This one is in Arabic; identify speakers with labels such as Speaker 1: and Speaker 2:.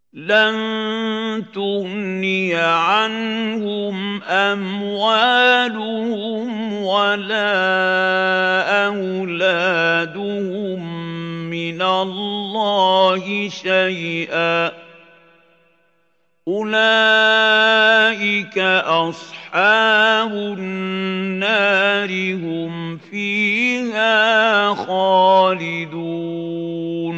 Speaker 1: لَّن تُغْنِيَ عَنْهُمْ أَمْوَالُهُمْ وَلَا أَوْلَادُهُم مِّنَ اللَّهِ شَيْئًا ۚ أُولَٰئِكَ أَصْحَابُ النَّارِ ۖ هُمْ فِيهَا خَالِدُونَ